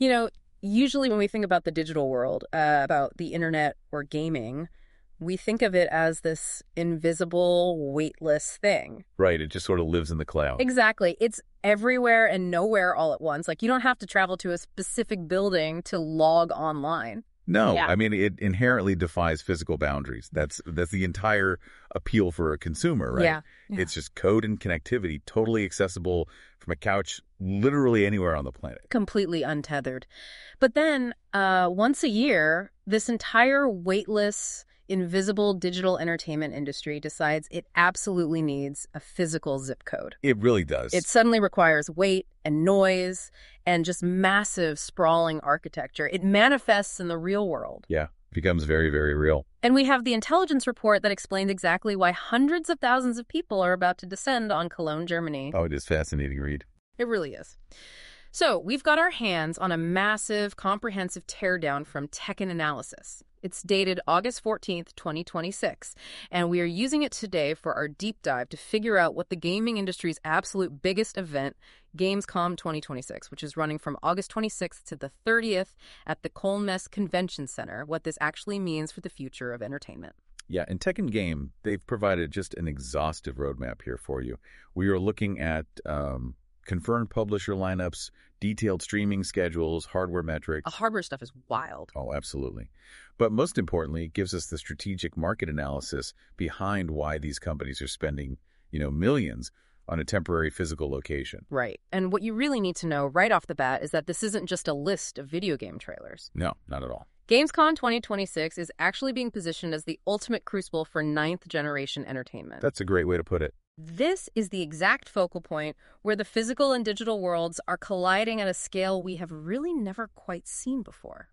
You know, usually when we think about the digital world, about the internet or gaming, we think of it as this invisible, weightless thing. Right. It just sort of lives in the cloud. Exactly. It's everywhere and nowhere all at once. Like, you don't have to travel to a specific building to log online. No, Yeah. I mean, it inherently defies physical boundaries. That's the entire appeal for a consumer, right? Yeah. It's just code and connectivity, totally accessible from a couch literally anywhere on the planet. Completely untethered. But then, once a year, this entire weightless, invisible digital entertainment industry decides it absolutely needs a physical zip code. It really does. It suddenly requires weight and noise and just massive, sprawling architecture. It manifests in the real world. Yeah, becomes very, very real. And we have the intelligence report that explains exactly why hundreds of thousands of people are about to descend on Cologne, Germany. Oh, it is fascinating read. It really is. So we've got our hands on a massive, comprehensive teardown from Tekken Analysis. It's dated August 14th, 2026, and we are using it today for our deep dive to figure out what the gaming industry's absolute biggest event, Gamescom 2026, which is running from August 26th to the 30th at the Kolmess Convention Center, what this actually means for the future of entertainment. Yeah, in Tekken Game, they've provided just an exhaustive roadmap here for you. We are looking at confirmed publisher lineups, detailed streaming schedules, hardware metrics. The hardware stuff is wild. Oh, absolutely. But most importantly, it gives us the strategic market analysis behind why these companies are spending, millions on a temporary physical location. Right. And what you really need to know right off the bat is that this isn't just a list of video game trailers. No, not at all. Gamescom 2026 is actually being positioned as the ultimate crucible for ninth-generation entertainment. That's a great way to put it. This is the exact focal point where the physical and digital worlds are colliding at a scale we have really never quite seen before.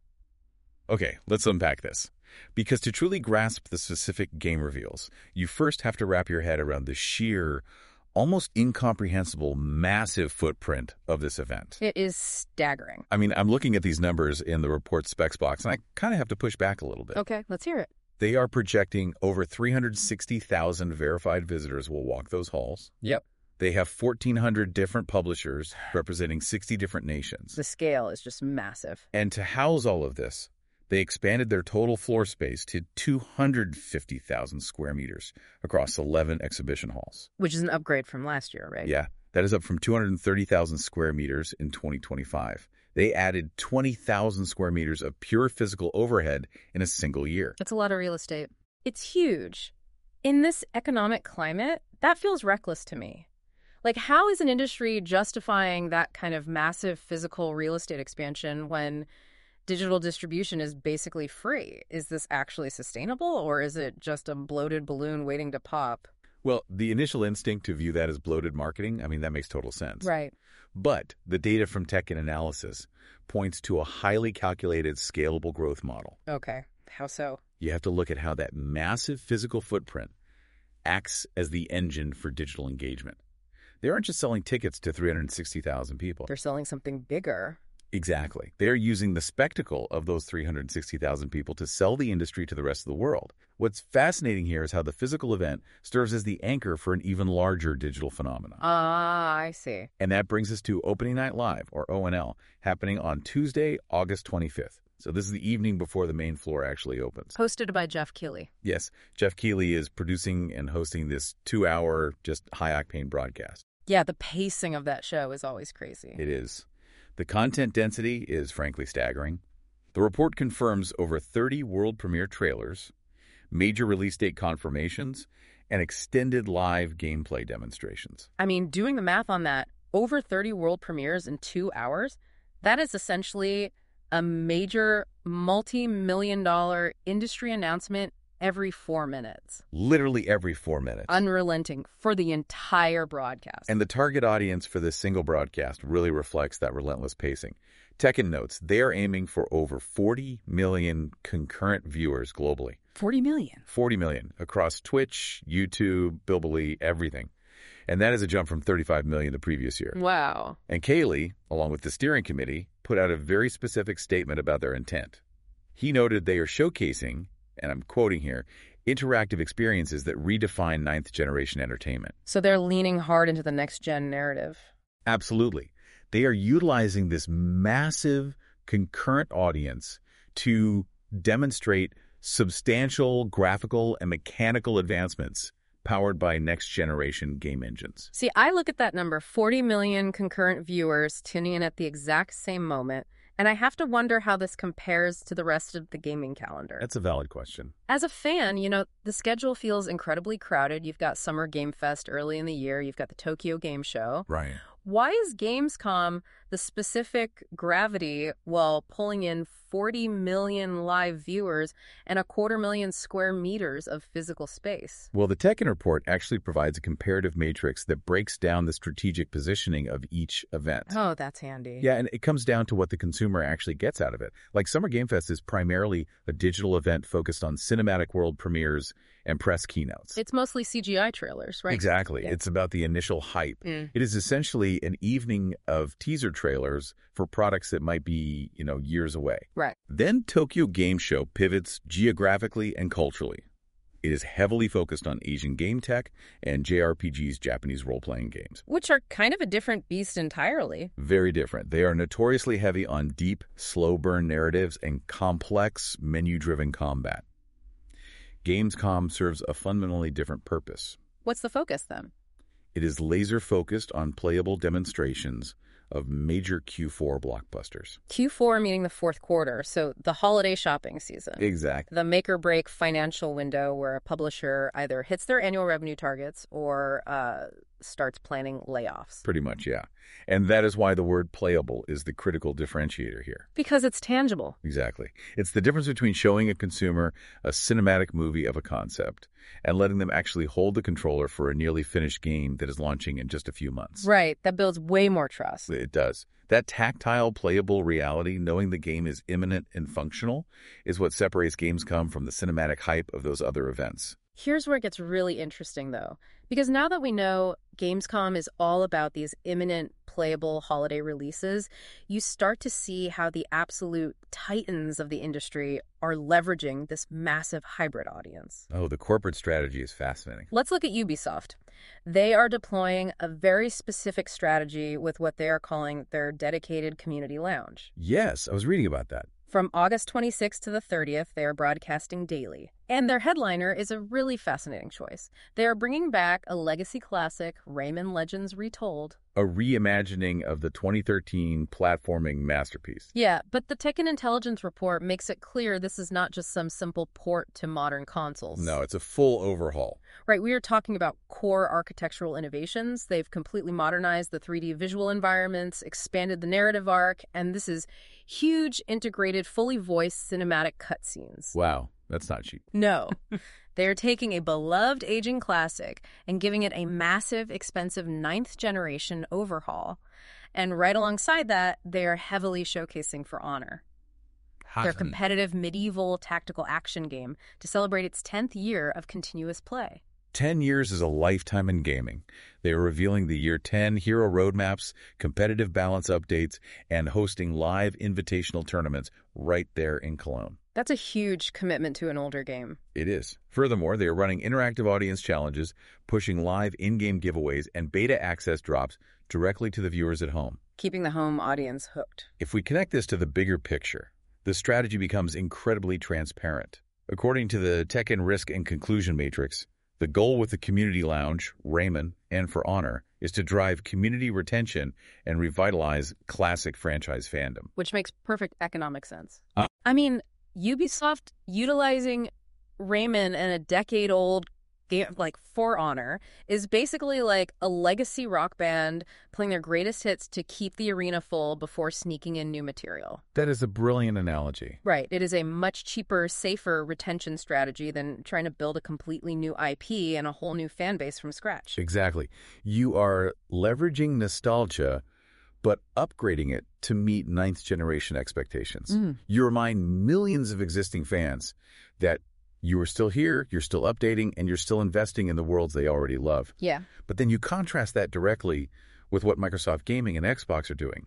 Okay, let's unpack this. Because to truly grasp the specific game reveals, you first have to wrap your head around the sheer, almost incomprehensible, massive footprint of this event. It is staggering. I mean, I'm looking at these numbers in the report specs box, and I kind of have to push back a little bit. Okay, let's hear it. They are projecting over 360,000 verified visitors will walk those halls. Yep. They have 1,400 different publishers representing 60 different nations. The scale is just massive. And to house all of this, they expanded their total floor space to 250,000 square meters across 11 exhibition halls. Which is an upgrade from last year, right? Yeah, that is up from 230,000 square meters in 2025. They added 20,000 square meters of pure physical overhead in a single year. That's a lot of real estate. It's huge. In this economic climate, that feels reckless to me. Like, how is an industry justifying that kind of massive physical real estate expansion when digital distribution is basically free? Is this actually sustainable, or is it just a bloated balloon waiting to pop? Well, the initial instinct to view that as bloated marketing, that makes total sense. Right. But the data from Tekken Analysis points to a highly calculated, scalable growth model. Okay. How so? You have to look at how that massive physical footprint acts as the engine for digital engagement. They aren't just selling tickets to 360,000 people. They're selling something bigger. Exactly. They're using the spectacle of those 360,000 people to sell the industry to the rest of the world. What's fascinating here is how the physical event serves as the anchor for an even larger digital phenomenon. Ah, I see. And that brings us to Opening Night Live, or ONL, happening on Tuesday, August 25th. So this is the evening before the main floor actually opens. Hosted by Jeff Keighley. Yes, Jeff Keighley is producing and hosting this 2-hour, just high-octane broadcast. Yeah, the pacing of that show is always crazy. It is. The content density is frankly staggering. The report confirms over 30 world premiere trailers, major release date confirmations, and extended live gameplay demonstrations. I mean, doing the math on that, over 30 world premieres in 2 hours, that is essentially a major multi-million-dollar industry announcement every 4 minutes. Literally every 4 minutes. Unrelenting for the entire broadcast. And the target audience for this single broadcast really reflects that relentless pacing. Tekken notes they are aiming for over 40 million concurrent viewers globally. 40 million? 40 million across Twitch, YouTube, Bilibili, everything. And that is a jump from 35 million the previous year. Wow. And Keighley, along with the steering committee, put out a very specific statement about their intent. He noted they are showcasing, and I'm quoting here, interactive experiences that redefine ninth-generation entertainment. So they're leaning hard into the next-gen narrative. Absolutely. They are utilizing this massive concurrent audience to demonstrate substantial graphical and mechanical advancements powered by next-generation game engines. See, I look at that number, 40 million concurrent viewers tuning in at the exact same moment, and I have to wonder how this compares to the rest of the gaming calendar. That's a valid question. As a fan, the schedule feels incredibly crowded. You've got Summer Game Fest early in the year. You've got the Tokyo Game Show. Right. Why is Gamescom the specific gravity while pulling in 40 million live viewers and 250,000 square meters of physical space? Well, the Tekken report actually provides a comparative matrix that breaks down the strategic positioning of each event. Oh, that's handy. Yeah, and it comes down to what the consumer actually gets out of it. Like Summer Game Fest is primarily a digital event focused on cinematic world premieres and press keynotes. It's mostly CGI trailers, right? Exactly. Yeah. It's about the initial hype. It is essentially an evening of teaser trailers for products that might be, years away. Right. Then Tokyo Game Show pivots geographically and culturally. It is heavily focused on Asian game tech and JRPGs, Japanese role-playing games. Which are kind of a different beast entirely. Very different. They are notoriously heavy on deep, slow-burn narratives and complex, menu-driven combat. Gamescom serves a fundamentally different purpose. What's the focus, then? It is laser-focused on playable demonstrations of major Q4 blockbusters. Q4 meaning the fourth quarter, so the holiday shopping season. Exactly. The make-or-break financial window where a publisher either hits their annual revenue targets or starts planning layoffs. Pretty much, yeah. And that is why the word playable is the critical differentiator here. Because it's tangible. Exactly. It's the difference between showing a consumer a cinematic movie of a concept and letting them actually hold the controller for a nearly finished game that is launching in just a few months. Right. That builds way more trust. It does. That tactile, playable reality, knowing the game is imminent and functional, is what separates Gamescom from the cinematic hype of those other events. Here's where it gets really interesting, though, because now that we know Gamescom is all about these imminent, playable holiday releases, you start to see how the absolute titans of the industry are leveraging this massive hybrid audience. Oh, the corporate strategy is fascinating. Let's look at Ubisoft. They are deploying a very specific strategy with what they are calling their dedicated community lounge. Yes, I was reading about that. From August 26th to the 30th, they are broadcasting daily. And their headliner is a really fascinating choice. They are bringing back a legacy classic, Rayman Legends Retold. A reimagining of the 2013 platforming masterpiece. Yeah, but the Tekken Intelligence Report makes it clear this is not just some simple port to modern consoles. No, it's a full overhaul. Right, we are talking about core architectural innovations. They've completely modernized the 3D visual environments, expanded the narrative arc, and this is huge, integrated, fully voiced cinematic cutscenes. Wow, that's not cheap. No. They are taking a beloved aging classic and giving it a massive, expensive 9th-generation overhaul. And right alongside that, they are heavily showcasing For Honor, their competitive medieval tactical action game, to celebrate its 10th year of continuous play. 10 years is a lifetime in gaming. They are revealing the Year 10 hero roadmaps, competitive balance updates, and hosting live invitational tournaments right there in Cologne. That's a huge commitment to an older game. It is. Furthermore, they are running interactive audience challenges, pushing live in-game giveaways and beta access drops directly to the viewers at home, keeping the home audience hooked. If we connect this to the bigger picture, the strategy becomes incredibly transparent. According to the Tekken Risk and Conclusion Matrix, the goal with the Community Lounge, Rayman, and For Honor is to drive community retention and revitalize classic franchise fandom. Which makes perfect economic sense. I mean, Ubisoft utilizing Rayman and a decade-old game like For Honor is basically like a legacy rock band playing their greatest hits to keep the arena full before sneaking in new material. That is a brilliant analogy. Right. It is a much cheaper, safer retention strategy than trying to build a completely new IP and a whole new fan base from scratch. Exactly. You are leveraging nostalgia, but upgrading it to meet 9th-generation expectations. You remind millions of existing fans that you are still here, you're still updating, and you're still investing in the worlds they already love. Yeah. But then you contrast that directly with what Microsoft Gaming and Xbox are doing.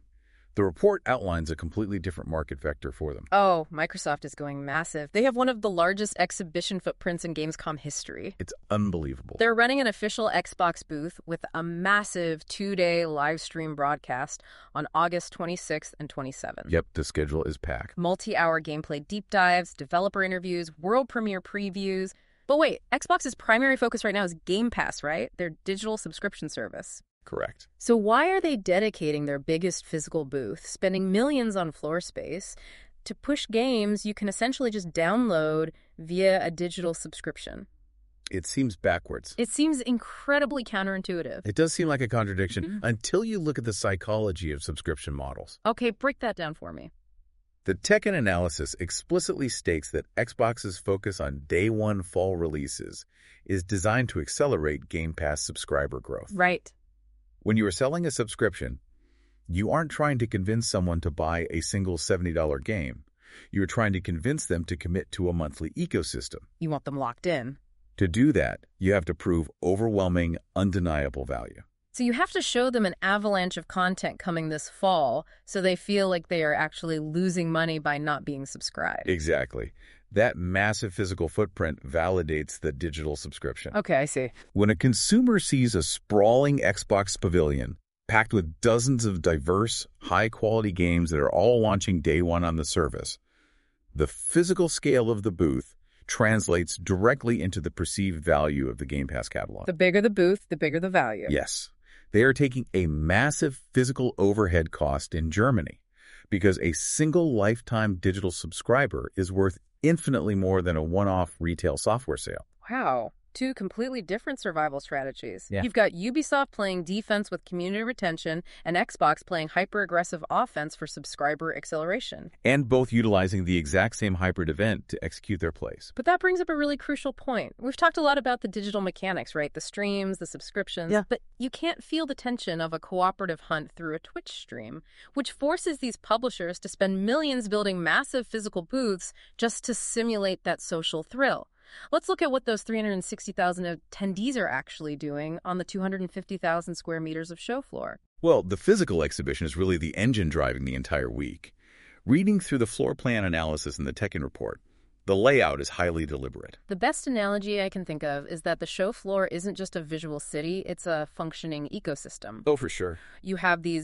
The report outlines a completely different market vector for them. Oh, Microsoft is going massive. They have one of the largest exhibition footprints in Gamescom history. It's unbelievable. They're running an official Xbox booth with a massive 2-day live stream broadcast on August 26th and 27th. Yep, the schedule is packed. Multi-hour gameplay deep dives, developer interviews, world premiere previews. But wait, Xbox's primary focus right now is Game Pass, right? Their digital subscription service. Correct. So why are they dedicating their biggest physical booth, spending millions on floor space, to push games you can essentially just download via a digital subscription? It seems backwards. It seems incredibly counterintuitive. It does seem like a contradiction until you look at the psychology of subscription models. Okay, break that down for me. The Tekken analysis explicitly states that Xbox's focus on day one fall releases is designed to accelerate Game Pass subscriber growth. Right. When you are selling a subscription, you aren't trying to convince someone to buy a single $70 game. You're trying to convince them to commit to a monthly ecosystem. You want them locked in. To do that, you have to prove overwhelming, undeniable value. So you have to show them an avalanche of content coming this fall so they feel like they are actually losing money by not being subscribed. Exactly. That massive physical footprint validates the digital subscription. Okay, I see. When a consumer sees a sprawling Xbox pavilion packed with dozens of diverse, high-quality games that are all launching day one on the service, the physical scale of the booth translates directly into the perceived value of the Game Pass catalog. The bigger the booth, the bigger the value. Yes. They are taking a massive physical overhead cost in Germany because a single lifetime digital subscriber is worth infinitely more than a one-off retail software sale. Wow. Two completely different survival strategies. Yeah. You've got Ubisoft playing defense with community retention and Xbox playing hyper-aggressive offense for subscriber acceleration. And both utilizing the exact same hybrid event to execute their plays. But that brings up a really crucial point. We've talked a lot about the digital mechanics, right? The streams, the subscriptions. Yeah. But you can't feel the tension of a cooperative hunt through a Twitch stream, which forces these publishers to spend millions building massive physical booths just to simulate that social thrill. Let's look at what those 360,000 attendees are actually doing on the 250,000 square meters of show floor. Well, the physical exhibition is really the engine driving the entire week. Reading through the floor plan analysis in the Tekken report, the layout is highly deliberate. The best analogy I can think of is that the show floor isn't just a visual city, it's a functioning ecosystem. Oh, for sure. You have these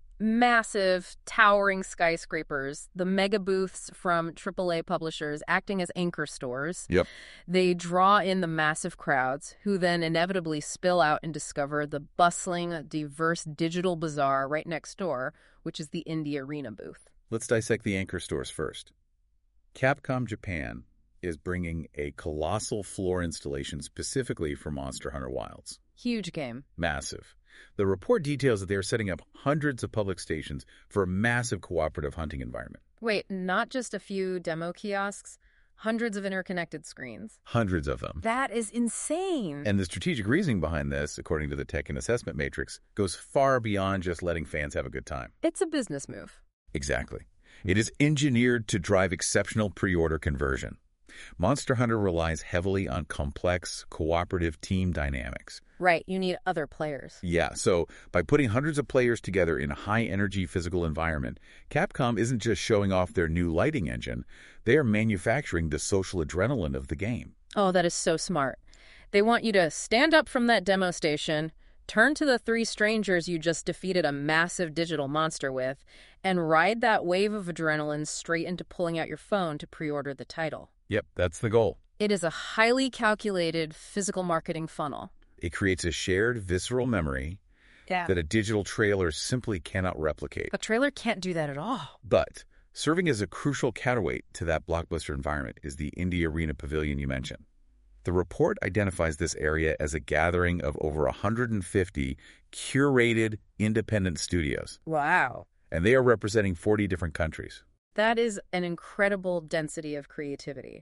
massive, towering skyscrapers, the mega booths from AAA publishers acting as anchor stores. Yep. They draw in the massive crowds, who then inevitably spill out and discover the bustling, diverse digital bazaar right next door, which is the Indie Arena booth. Let's dissect the anchor stores first. Capcom Japan is bringing a colossal floor installation specifically for Monster Hunter Wilds. Huge game. Massive. The report details that they are setting up hundreds of public stations for a massive cooperative hunting environment. Wait, not just a few demo kiosks? Hundreds of interconnected screens. Hundreds of them. That is insane. And the strategic reasoning behind this, according to the Tekken Assessment Matrix, goes far beyond just letting fans have a good time. It's a business move. Exactly. It is engineered to drive exceptional pre-order conversion. Monster Hunter relies heavily on complex, cooperative team dynamics. Right, you need other players. Yeah, so by putting hundreds of players together in a high-energy physical environment, Capcom isn't just showing off their new lighting engine, they are manufacturing the social adrenaline of the game. Oh, that is so smart. They want you to stand up from that demo station, turn to the 3 strangers you just defeated a massive digital monster with, and ride that wave of adrenaline straight into pulling out your phone to pre-order the title. Yep, that's the goal. It is a highly calculated physical marketing funnel. It creates a shared visceral memory that a digital trailer simply cannot replicate. A trailer can't do that at all. But serving as a crucial counterweight to that blockbuster environment is the Indie Arena Pavilion you mentioned. The report identifies this area as a gathering of over 150 curated independent studios. Wow. And they are representing 40 different countries. That is an incredible density of creativity.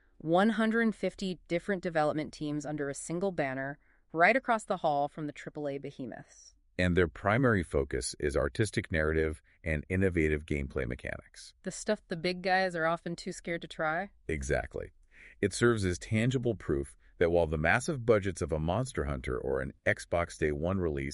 150 different development teams under a single banner, right across the hall from the AAA behemoths. And their primary focus is artistic narrative and innovative gameplay mechanics. The stuff the big guys are often too scared to try? Exactly. It serves as tangible proof that while the massive budgets of a Monster Hunter or an Xbox Day 1 release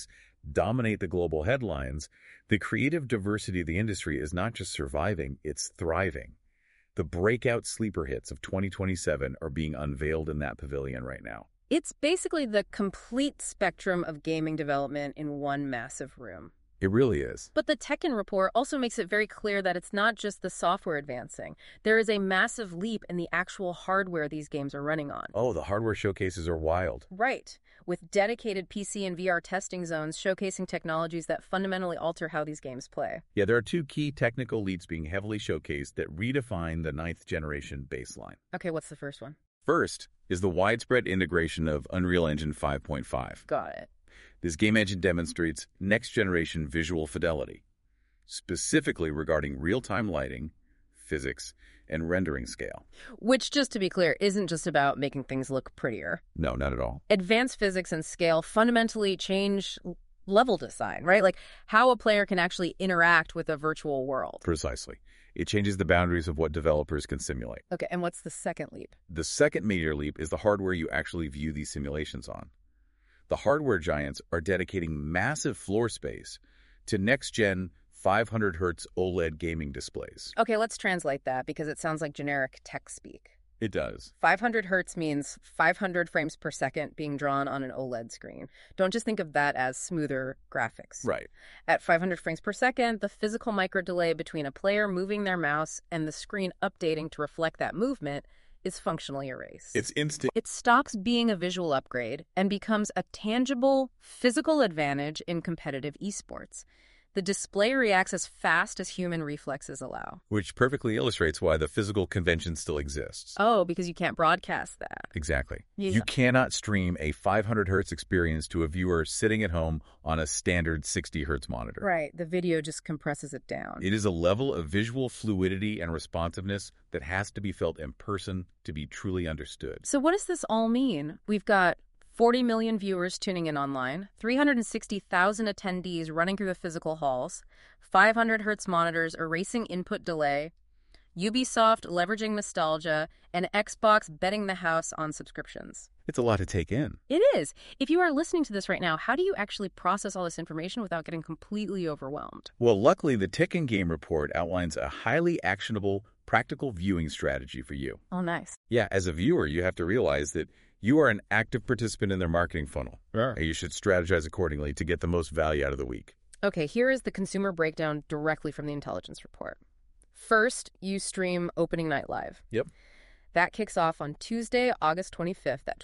dominate the global headlines, the creative diversity of the industry is not just surviving, it's thriving. The breakout sleeper hits of 2027 are being unveiled in that pavilion right now. It's basically the complete spectrum of gaming development in one massive room. It really is. But the Tekken report also makes it very clear that it's not just the software advancing. There is a massive leap in the actual hardware these games are running on. Oh, the hardware showcases are wild. Right, with dedicated PC and VR testing zones showcasing technologies that fundamentally alter how these games play. Yeah, there are two key technical leaps being heavily showcased that redefine the 9th generation baseline. Okay, what's the first one? First is the widespread integration of Unreal Engine 5.5. Got it. This game engine demonstrates next-generation visual fidelity, specifically regarding real-time lighting, physics, and rendering scale. Which, just to be clear, isn't just about making things look prettier. No, not at all. Advanced physics and scale fundamentally change level design, right? Like how a player can actually interact with a virtual world. Precisely. It changes the boundaries of what developers can simulate. Okay, and what's the second leap? The second major leap is the hardware you actually view these simulations on. The hardware giants are dedicating massive floor space to next-gen 500 Hz OLED gaming displays. Okay, let's translate that because it sounds like generic tech speak. It does. 500 Hz means 500 frames per second being drawn on an OLED screen. Don't just think of that as smoother graphics. Right. At 500 frames per second, the physical micro delay between a player moving their mouse and the screen updating to reflect that movement is functionally erased. It's instant. It stops being a visual upgrade and becomes a tangible physical advantage in competitive esports. The display reacts as fast as human reflexes allow. Which perfectly illustrates why the physical convention still exists. Oh, because you can't broadcast that. Exactly. Yeah. You cannot stream a 500 Hz experience to a viewer sitting at home on a standard 60 Hz monitor. Right. The video just compresses it down. It is a level of visual fluidity and responsiveness that has to be felt in person to be truly understood. So what does this all mean? We've got 40 million viewers tuning in online, 360,000 attendees running through the physical halls, 500 Hz monitors erasing input delay, Ubisoft leveraging nostalgia, and Xbox betting the house on subscriptions. It's a lot to take in. It is. If you are listening to this right now, how do you actually process all this information without getting completely overwhelmed? Well, luckily, the Tekken Game Report outlines a highly actionable, practical viewing strategy for you. Oh, nice. Yeah, as a viewer, you have to realize that you are an active participant in their marketing funnel. Yeah. And you should strategize accordingly to get the most value out of the week. Okay, here is the consumer breakdown directly from the intelligence report. First, you stream Opening Night Live. Yep. That kicks off on Tuesday, August 25th at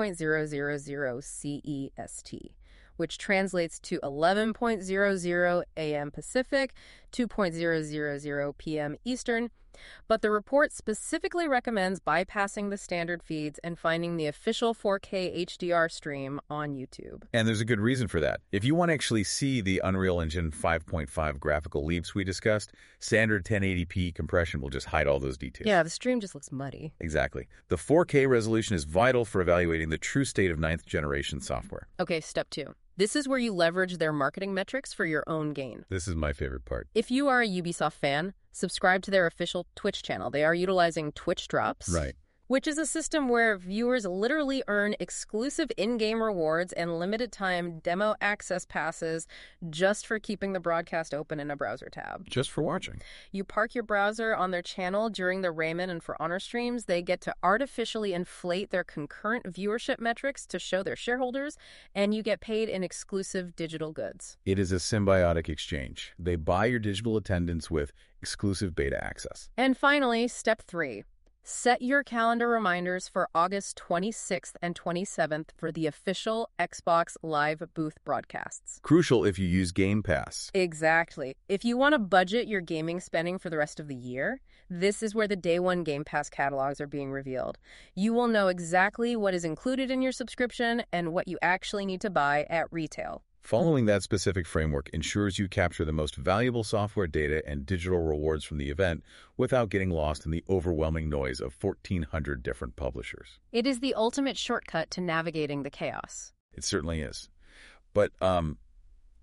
20.000 CEST, which translates to 11.00 a.m. Pacific, 2.000 p.m. Eastern. But the report specifically recommends bypassing the standard feeds and finding the official 4K HDR stream on YouTube. And there's a good reason for that. If you want to actually see the Unreal Engine 5.5 graphical leaps we discussed, standard 1080p compression will just hide all those details. Yeah, the stream just looks muddy. Exactly. The 4K resolution is vital for evaluating the true state of 9th generation software. Okay, step 2. This is where you leverage their marketing metrics for your own gain. This is my favorite part. If you are a Ubisoft fan, subscribe to their official Twitch channel. They are utilizing Twitch Drops. Right. Which is a system where viewers literally earn exclusive in-game rewards and limited-time demo access passes just for keeping the broadcast open in a browser tab. Just for watching. You park your browser on their channel during the Rayman and For Honor streams. They get to artificially inflate their concurrent viewership metrics to show their shareholders, and you get paid in exclusive digital goods. It is a symbiotic exchange. They buy your digital attendance with exclusive beta access. And finally, step 3. Set your calendar reminders for August 26th and 27th for the official Xbox Live booth broadcasts. Crucial if you use Game Pass. Exactly. If you want to budget your gaming spending for the rest of the year, this is where the Day 1 Game Pass catalogs are being revealed. You will know exactly what is included in your subscription and what you actually need to buy at retail. Following that specific framework ensures you capture the most valuable software data and digital rewards from the event without getting lost in the overwhelming noise of 1,400 different publishers. It is the ultimate shortcut to navigating the chaos. It certainly is. But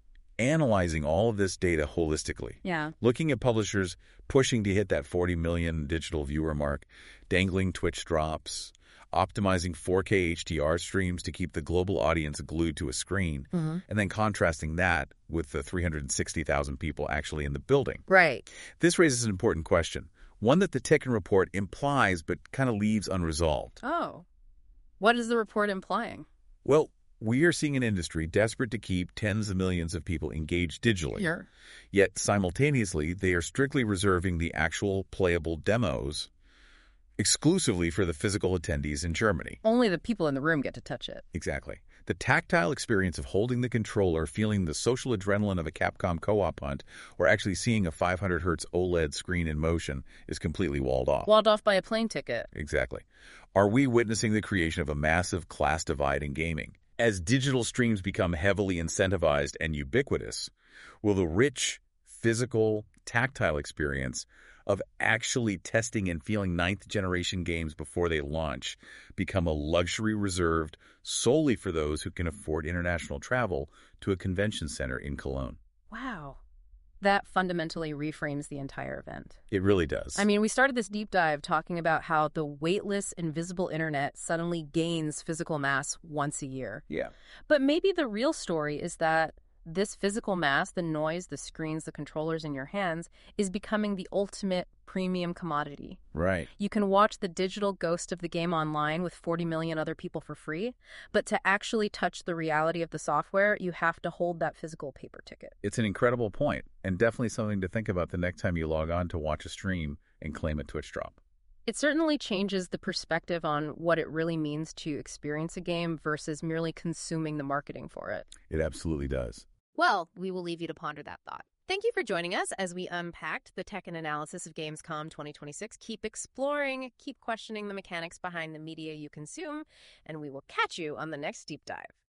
analyzing all of this data holistically. Yeah. Looking at publishers pushing to hit that 40 million digital viewer mark, dangling Twitch drops, optimizing 4K HDR streams to keep the global audience glued to a screen, and then contrasting that with the 360,000 people actually in the building. Right. This raises an important question, one that the Tekken report implies but kind of leaves unresolved. Oh. What is the report implying? Well, we are seeing an industry desperate to keep tens of millions of people engaged digitally. Here. Yet simultaneously, they are strictly reserving the actual playable demos exclusively for the physical attendees in Germany. Only the people in the room get to touch it. Exactly. The tactile experience of holding the controller, feeling the social adrenaline of a Capcom co-op hunt, or actually seeing a 500 Hz OLED screen in motion is completely walled off. Walled off by a plane ticket. Exactly. Are we witnessing the creation of a massive class divide in gaming? As digital streams become heavily incentivized and ubiquitous, will the rich, physical, tactile experience of actually testing and feeling ninth-generation games before they launch become a luxury reserved solely for those who can afford international travel to a convention center in Cologne? Wow. That fundamentally reframes the entire event. It really does. I mean, we started this deep dive talking about how the weightless, invisible internet suddenly gains physical mass once a year. Yeah. But maybe the real story is that this physical mass, the noise, the screens, the controllers in your hands, is becoming the ultimate premium commodity. Right. You can watch the digital ghost of the game online with 40 million other people for free, but to actually touch the reality of the software, you have to hold that physical paper ticket. It's an incredible point, and definitely something to think about the next time you log on to watch a stream and claim a Twitch drop. It certainly changes the perspective on what it really means to experience a game versus merely consuming the marketing for it. It absolutely does. Well, we will leave you to ponder that thought. Thank you for joining us as we unpacked the tech and analysis of Gamescom 2026. Keep exploring, keep questioning the mechanics behind the media you consume, and we will catch you on the next deep dive.